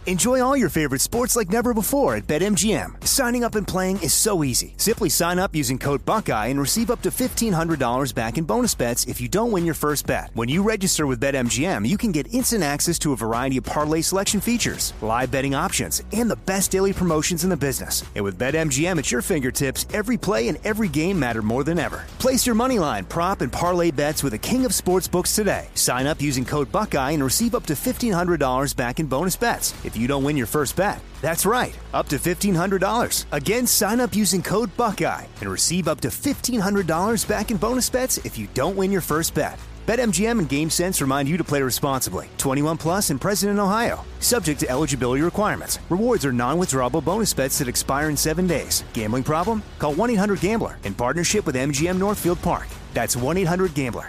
Enjoy all your favorite sports like never before at BetMGM. Signing up and playing is so easy. Simply sign up using code Buckeye and receive up to $1,500 back in bonus bets if you don't win your first bet. When you register with BetMGM, you can get instant access to a variety of parlay selection features, live betting options, and the best daily promotions in the business. And with BetMGM at your fingertips, every play and every game matter more than ever. Place your moneyline, prop, and parlay bets with the king of sportsbooks today. Sign up using code Buckeye and receive up to $1,500 back in bonus bets if you don't win your first bet. That's right, up to $1,500. Again, sign up using code Buckeye and receive up to $1,500 back in bonus bets if you don't win your first bet. BetMGM and GameSense remind you to play responsibly. 21 plus and present in Ohio. Subject to eligibility requirements. Rewards are non-withdrawable bonus bets that expire in 7 days. Gambling problem? Call 1-800-GAMBLER in partnership with MGM Northfield Park. That's 1-800-GAMBLER.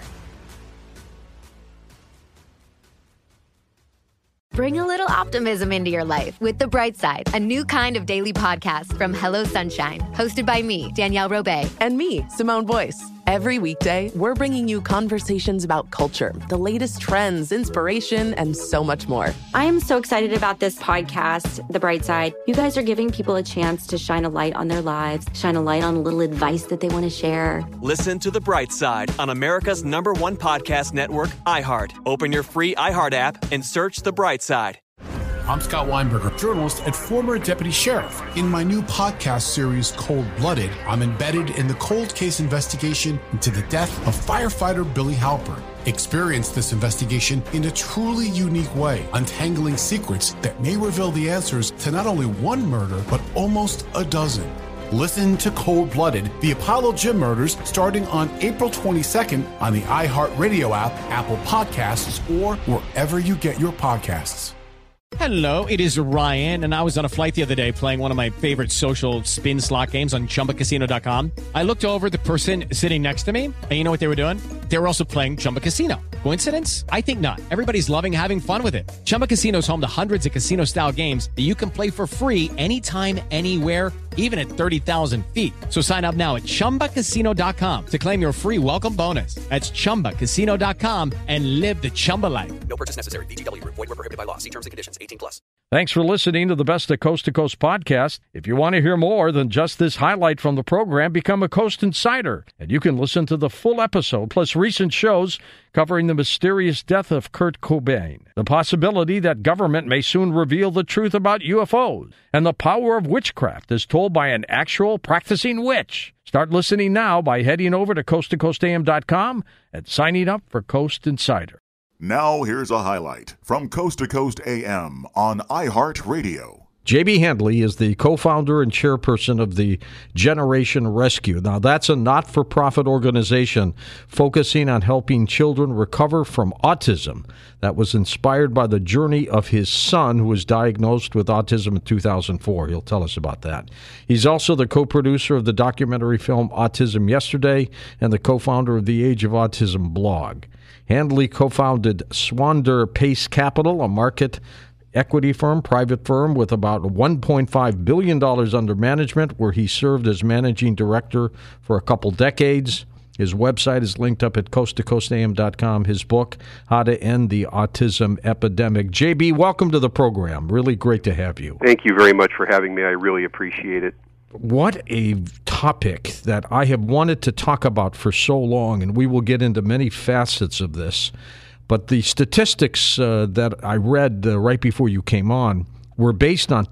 Bring a little optimism into your life with The Bright Side, a new kind of daily podcast from Hello Sunshine, hosted by me, Danielle Robay. And me, Simone Boyce. Every weekday, we're bringing you conversations about culture, the latest trends, inspiration, and so much more. I am so excited about this podcast, The Bright Side. You guys are giving people a chance to shine a light on their lives, shine a light on a little advice that they want to share. Listen to The Bright Side on America's #1 podcast network, iHeart. Open your free iHeart app and search The Bright Side. I'm Scott Weinberger, journalist and former deputy sheriff. In my new podcast series, Cold Blooded, I'm embedded in the cold case investigation into the death of firefighter Billy Halpern. Experience this investigation in a truly unique way, untangling secrets that may reveal the answers to not only one murder, but almost a dozen. Listen to Cold Blooded, the Apollo Gym Murders, starting on April 22nd on the iHeartRadio app, Apple Podcasts, or wherever you get your podcasts. Hello, it is Ryan, and I was on a flight the other day playing one of my favorite social spin slot games on ChumbaCasino.com. I looked over at the person sitting next to me, and you know what they were doing? They were also playing Chumba Casino. Coincidence? I think not. Everybody's loving having fun with it. Chumba Casino is home to hundreds of casino-style games that you can play for free anytime, anywhere, even at 30,000 feet. So sign up now at ChumbaCasino.com to claim your free welcome bonus. That's ChumbaCasino.com and live the Chumba life. No purchase necessary. VGW. Void where prohibited by law. See terms and conditions. 18 plus. Thanks for listening to the Best of Coast to Coast podcast. If you want to hear more than just this highlight from the program, become a Coast Insider. And you can listen to the full episode, plus recent shows covering the mysterious death of Kurt Cobain, the possibility that government may soon reveal the truth about UFOs, and the power of witchcraft as told by an actual practicing witch. Start listening now by heading over to coasttocoastam.com and signing up for Coast Insider. Now here's a highlight from Coast to Coast AM on iHeartRadio. J.B. Handley is the co-founder and chairperson of the Generation Rescue. Now, that's a not-for-profit organization focusing on helping children recover from autism that was inspired by the journey of his son, who was diagnosed with autism in 2004. He'll tell us about that. He's also the co-producer of the documentary film Autism Yesterday and the co-founder of the Age of Autism blog. Handley co-founded Swander Pace Capital, a market equity firm, private firm with about $1.5 billion under management, where he served as managing director for a couple decades. His website is linked up at coasttocoastam.com. His book, How to End the Autism Epidemic. JB, welcome to the program. Really great to have you. Thank you very much for having me. I really appreciate it. What a topic that I have wanted to talk about for so long, and we will get into many facets of this. But the statistics that I read right before you came on were based on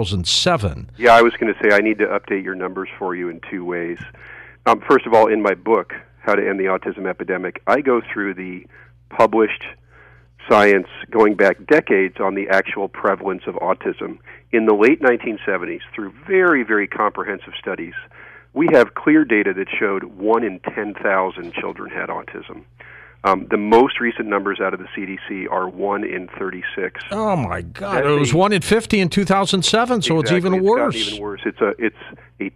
2007. Yeah, I was going to say I need to update your numbers for you in two ways. First of all, in my book, How to End the Autism Epidemic, I go through the published science going back decades on the actual prevalence of autism. In the late 1970s, through very, very comprehensive studies, we have clear data that showed 1 in 10,000 children had autism. The most recent numbers out of the CDC are 1 in 36. Oh, my God. It was 1 in 50 in 2007, so exactly. It's even worse. It's even worse. It's a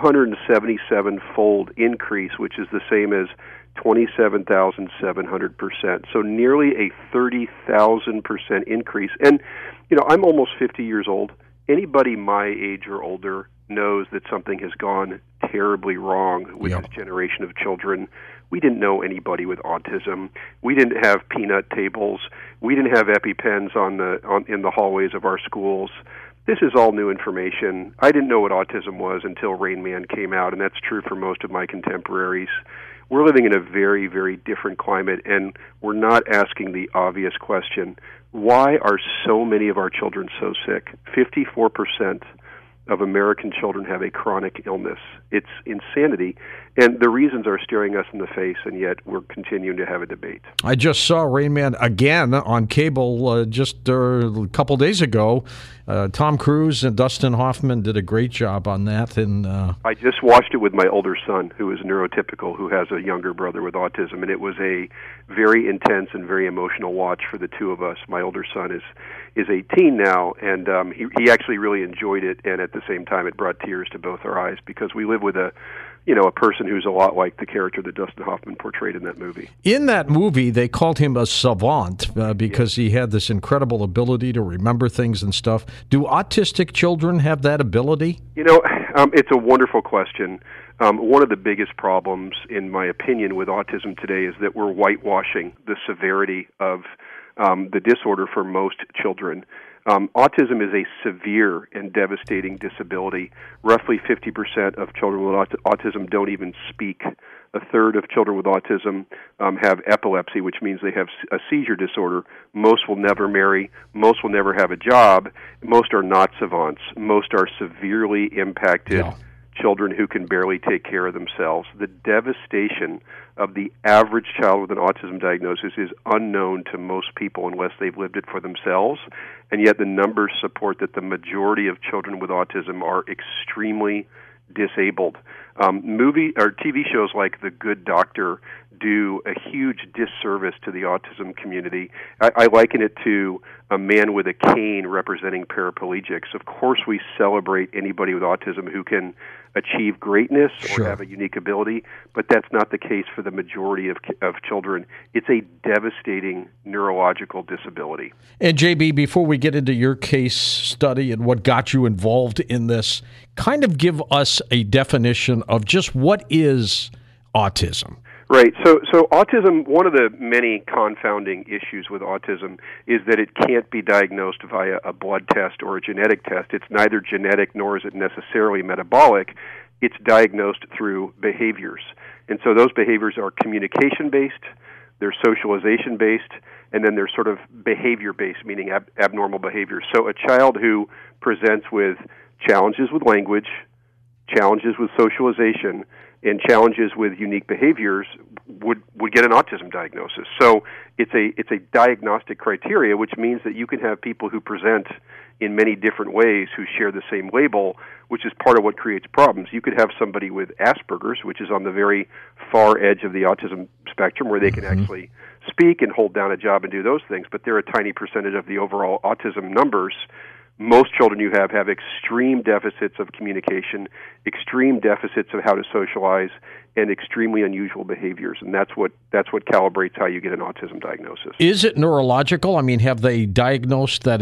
277-fold increase, which is the same as 27,700%. So nearly a 30,000% increase. And, you know, I'm almost 50 years old. Anybody my age or older knows that something has gone terribly wrong with this generation of children. We didn't know anybody with autism. We didn't have peanut tables. We didn't have EpiPens in the hallways of our schools. This is all new information. I didn't know what autism was until Rain Man came out, and that's true for most of my contemporaries. We're living in a very, very different climate, and we're not asking the obvious question, why are so many of our children so sick? 54% of American children have a chronic illness. It's insanity, and the reasons are staring us in the face, and yet we're continuing to have a debate. I just saw Rain Man again on cable just a couple days ago. Tom Cruise and Dustin Hoffman did a great job on that. And I just watched it with my older son, who is neurotypical, who has a younger brother with autism, and it was a very intense and very emotional watch for the two of us. My older son is 18 now, and he actually really enjoyed it, and at the same time it brought tears to both our eyes because we live with a person who's a lot like the character that Dustin Hoffman portrayed in that movie. In that movie, they called him a savant because he had this incredible ability to remember things and stuff. Do autistic children have that ability? It's a wonderful question. One of the biggest problems, in my opinion, with autism today is that we're whitewashing the severity of the disorder for most children. Autism is a severe and devastating disability. Roughly 50% of children with autism don't even speak. A third of children with autism have epilepsy, which means they have a seizure disorder. Most will never marry. Most will never have a job. Most are not savants. Most are severely impacted children who can barely take care of themselves. The devastation of the average child with an autism diagnosis is unknown to most people unless they've lived it for themselves, and yet the numbers support that the majority of children with autism are extremely disabled. Movie or TV shows like The Good Doctor do a huge disservice to the autism community. I liken it to a man with a cane representing paraplegics. Of course, we celebrate anybody with autism who can achieve greatness or have a unique ability, but that's not the case for the majority of children. It's a devastating neurological disability. And JB, before we get into your case study and what got you involved in this, kind of give us a definition of just what is autism. Right. So autism, one of the many confounding issues with autism is that it can't be diagnosed via a blood test or a genetic test. It's neither genetic nor is it necessarily metabolic. It's diagnosed through behaviors. And so those behaviors are communication-based, they're socialization-based, and then they're sort of behavior-based, meaning abnormal behaviors. So a child who presents with challenges with language, challenges with socialization, and challenges with unique behaviors would get an autism diagnosis. So it's a diagnostic criteria, which means that you can have people who present in many different ways who share the same label, which is part of what creates problems. You could have somebody with Asperger's, which is on the very far edge of the autism spectrum, where they can actually speak and hold down a job and do those things, but they're a tiny percentage of the overall autism numbers. Most children you have extreme deficits of communication, extreme deficits of how to socialize, and extremely unusual behaviors, and that's what calibrates how you get an autism diagnosis. Is it neurological? I mean, have they diagnosed that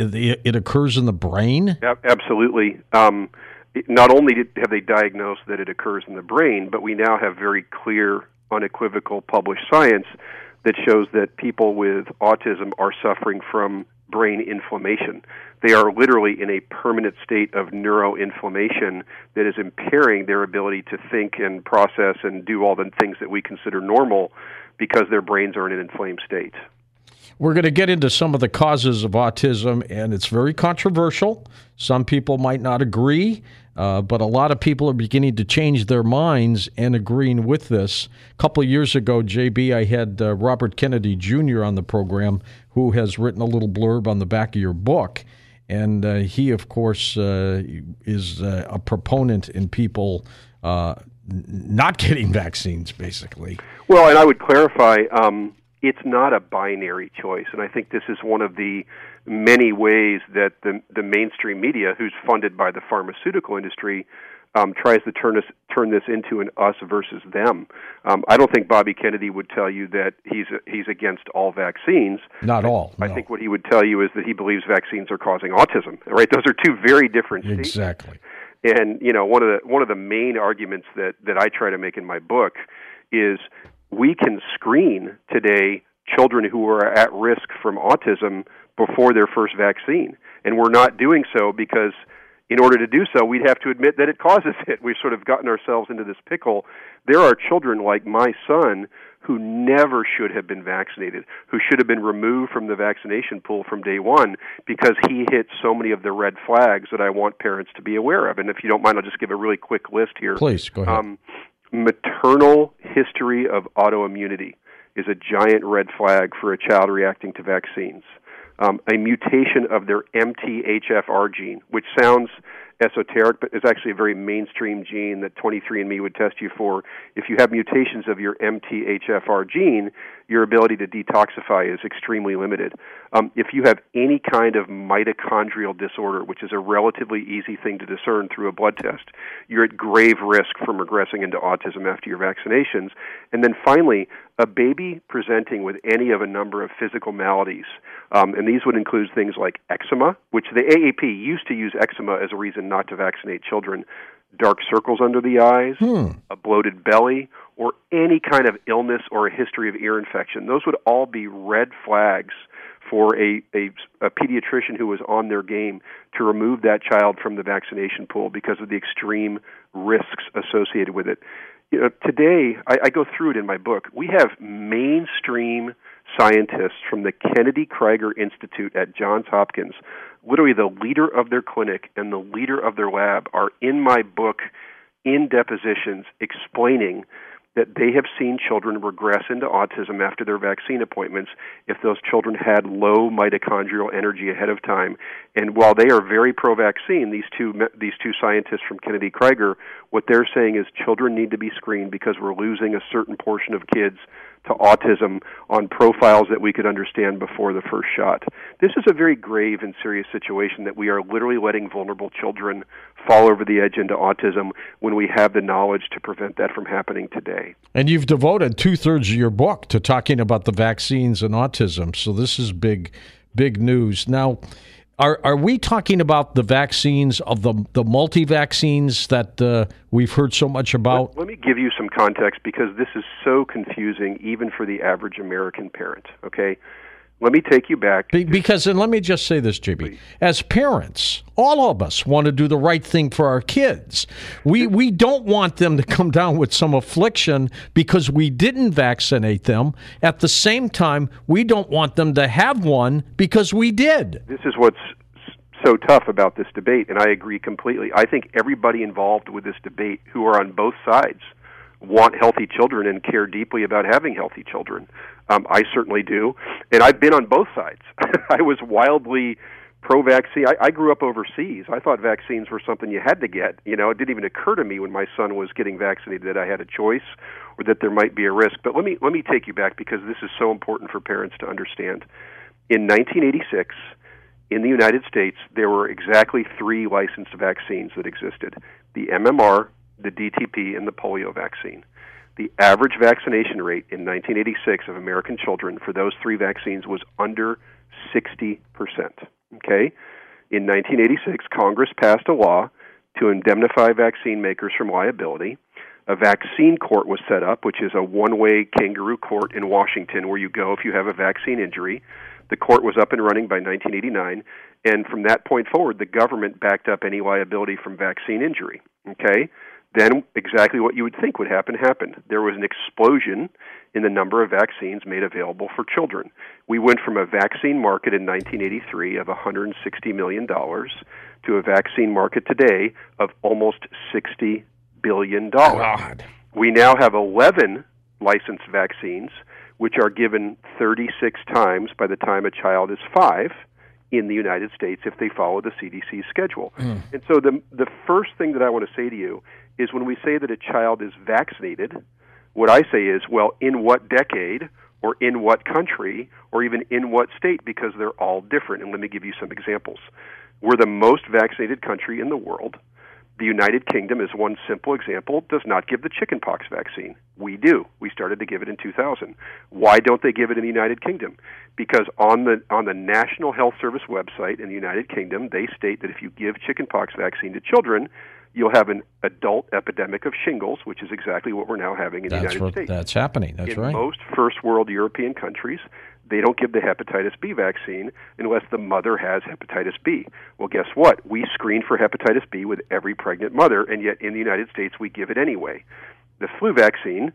it occurs in the brain? Absolutely. Not only have they diagnosed that it occurs in the brain, but we now have very clear, unequivocal published science that shows that people with autism are suffering from brain inflammation. They are literally in a permanent state of neuroinflammation that is impairing their ability to think and process and do all the things that we consider normal because their brains are in an inflamed state. We're going to get into some of the causes of autism, and it's very controversial. Some people might not agree, but a lot of people are beginning to change their minds and agreeing with this. A couple of years ago, JB, I had Robert Kennedy Jr. on the program, who has written a little blurb on the back of your book. And he, of course, is a proponent in people not getting vaccines, basically. Well, and I would clarify, it's not a binary choice. And I think this is one of the many ways that the mainstream media, who's funded by the pharmaceutical industry, tries to turn this into an us versus them. I don't think Bobby Kennedy would tell you that he's against all vaccines. Not all. No. I think what he would tell you is that he believes vaccines are causing autism. Right? Those are two very different statements. Exactly. And one of the main arguments that I try to make in my book is we can screen today children who are at risk from autism before their first vaccine. And we're not doing so because in order to do so, we'd have to admit that it causes it. We've sort of gotten ourselves into this pickle. There are children like my son who never should have been vaccinated, who should have been removed from the vaccination pool from day one because he hit so many of the red flags that I want parents to be aware of. And if you don't mind, I'll just give a really quick list here. Please, go ahead. Maternal history of autoimmunity is a giant red flag for a child reacting to vaccines. A mutation of their MTHFR gene, which sounds esoteric, but is actually a very mainstream gene that 23andMe would test you for. If you have mutations of your MTHFR gene, your ability to detoxify is extremely limited. If you have any kind of mitochondrial disorder, which is a relatively easy thing to discern through a blood test, you're at grave risk from regressing into autism after your vaccinations. And then finally, a baby presenting with any of a number of physical maladies, and these would include things like eczema, which the AAP used to use eczema as a reason not to vaccinate children, dark circles under the eyes, a bloated belly, or any kind of illness or a history of ear infection. Those would all be red flags for a pediatrician who was on their game to remove that child from the vaccination pool because of the extreme risks associated with it. You know, today, I go through it in my book. We have mainstream scientists from the Kennedy Krieger Institute at Johns Hopkins, literally the leader of their clinic and the leader of their lab, are in my book in depositions explaining that they have seen children regress into autism after their vaccine appointments if those children had low mitochondrial energy ahead of time. And while they are very pro-vaccine, these two scientists from Kennedy Krieger, what they're saying is children need to be screened because we're losing a certain portion of kids to autism on profiles that we could understand before the first shot. This is a very grave and serious situation that we are literally letting vulnerable children fall over the edge into autism when we have the knowledge to prevent that from happening today. And you've devoted 2/3 of your book to talking about the vaccines and autism, so this is big news. Now, are we talking about the vaccines of the multi-vaccines that we've heard so much about? Let me give you some context because this is so confusing even for the average American parent, okay? Let me take you back. Because, and let me just say this, JB. Please. As parents, all of us want to do the right thing for our kids. We don't want them to come down with some affliction because we didn't vaccinate them. At the same time, we don't want them to have one because we did. This is what's so tough about this debate, and I agree completely. I think everybody involved with this debate who are on both sides want healthy children and care deeply about having healthy children. I certainly do, and I've been on both sides. I was wildly pro-vaccine. I grew up overseas. I thought vaccines were something you had to get. You know, it didn't even occur to me when my son was getting vaccinated that I had a choice or that there might be a risk. But let me take you back because this is so important for parents to understand. In 1986, in the United States, there were exactly 3 licensed vaccines that existed: the MMR, the DTP, and the polio vaccine. The average vaccination rate in 1986 of American children for those 3 vaccines was under 60%. Okay? In 1986, Congress passed a law to indemnify vaccine makers from liability. A vaccine court was set up, which is a one-way kangaroo court in Washington where you go if you have a vaccine injury. The court was up and running by 1989, and from that point forward, the government backed up any liability from vaccine injury. Okay? Then exactly what you would think would happen happened. There was an explosion in the number of vaccines made available for children. We went from a vaccine market in 1983 of $160 million to a vaccine market today of almost $60 billion. God. We now have 11 licensed vaccines, which are given 36 times by the time a child is 5 in the United States if they follow the CDC schedule. And so the first thing that I want to say to you is when we say that a child is vaccinated, what I say is, well, in what decade or in what country or even in what state, because they're all different. And let me give you some examples. We're the most vaccinated country in the world. The United Kingdom, as one simple example, does not give the chickenpox vaccine. We do. We started to give it in 2000. Why don't they give it in the United Kingdom? Because on the National Health Service website in the United Kingdom, they state that if you give chickenpox vaccine to children, you'll have an adult epidemic of shingles, which is exactly what we're now having in the United States. That's happening. That's right. In most first world European countries, they don't give the hepatitis B vaccine unless the mother has hepatitis B. Well, guess what? We screen for hepatitis B with every pregnant mother, and yet in the United States we give it anyway. The flu vaccine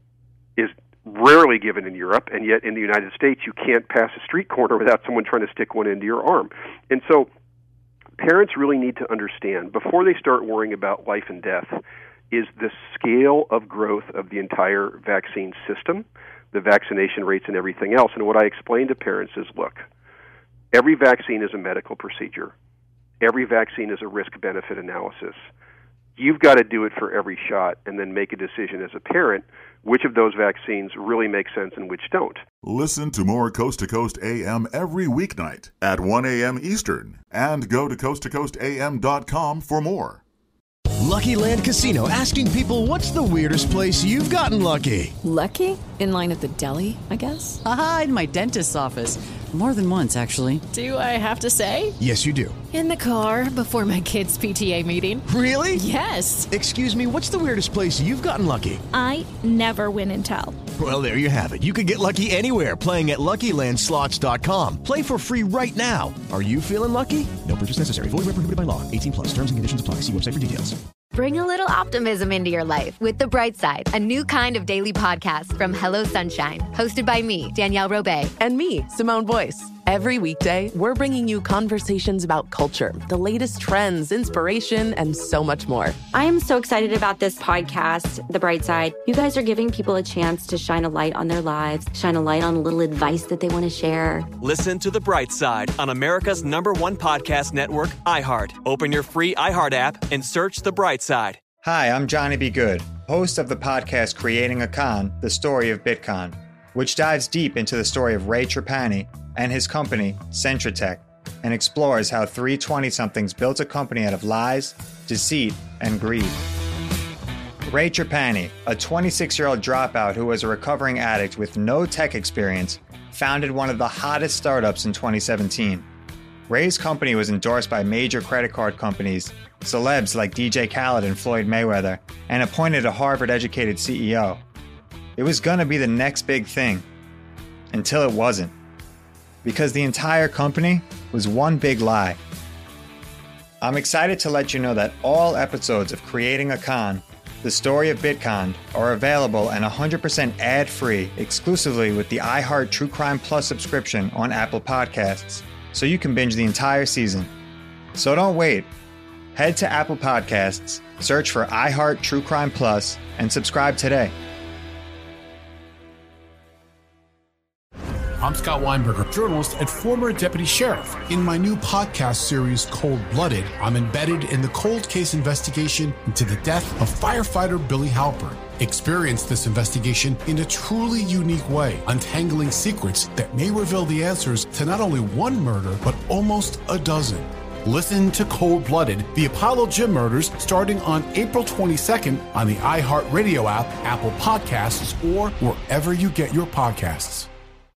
is rarely given in Europe, and yet in the United States you can't pass a street corner without someone trying to stick one into your arm. And so parents really need to understand, before they start worrying about life and death, is the scale of growth of the entire vaccine system, the vaccination rates and everything else. And what I explain to parents is, look, every vaccine is a medical procedure. Every vaccine is a risk-benefit analysis. You've got to do it for every shot and then make a decision as a parent which of those vaccines really make sense and which don't. Listen to more Coast to Coast AM every weeknight at 1 a.m. Eastern, and go to coasttocoastam.com for more. Lucky Land Casino, asking people, what's the weirdest place you've gotten lucky? Lucky? In line at the deli, I guess? Aha, in my dentist's office. More than once, actually. Do I have to say? Yes, you do. In the car before my kids' PTA meeting. Really? Yes. Excuse me, what's the weirdest place you've gotten lucky? I never win and tell. Well, there you have it. You can get lucky anywhere, playing at LuckyLandSlots.com. Play for free right now. Are you feeling lucky? No purchase necessary. Void where prohibited by law. 18+. Terms and conditions apply. See website for details. Bring a little optimism into your life with The Bright Side, a new kind of daily podcast from Hello Sunshine, hosted by me, Danielle Robay. And me, Simone Boyce. Every weekday, we're bringing you conversations about culture, the latest trends, inspiration, and so much more. I am so excited about this podcast, The Bright Side. You guys are giving people a chance to shine a light on their lives, shine a light on a little advice that they want to share. Listen to The Bright Side on America's #1 podcast network, iHeart. Open your free iHeart app and search The Bright Side. Hi, I'm Johnny B. Good, host of the podcast Creating a Con, The Story of Bitcoin, which dives deep into the story of Ray Trapani and his company, Centratech, and explores how three 20-somethings built a company out of lies, deceit, and greed. Ray Trapani, a 26-year-old dropout who was a recovering addict with no tech experience, founded one of the hottest startups in 2017. Ray's company was endorsed by major credit card companies, celebs like DJ Khaled and Floyd Mayweather, and appointed a Harvard-educated CEO. It was gonna be the next big thing, until it wasn't. Because the entire company was one big lie. I'm excited to let you know that all episodes of Creating a Con, The Story of Bitcoin, are available and 100% ad-free exclusively with the iHeart True Crime Plus subscription on Apple Podcasts, so you can binge the entire season. So don't wait. Head to Apple Podcasts, search for iHeart True Crime Plus, and subscribe today. I'm Scott Weinberger, journalist and former deputy sheriff. In my new podcast series, Cold Blooded, I'm embedded in the cold case investigation into the death of firefighter Billy Halpern. Experience this investigation in a truly unique way, untangling secrets that may reveal the answers to not only one murder, but almost a dozen. Listen to Cold Blooded, the Apollo Gym Murders, starting on April 22nd on the iHeartRadio app, Apple Podcasts, or wherever you get your podcasts.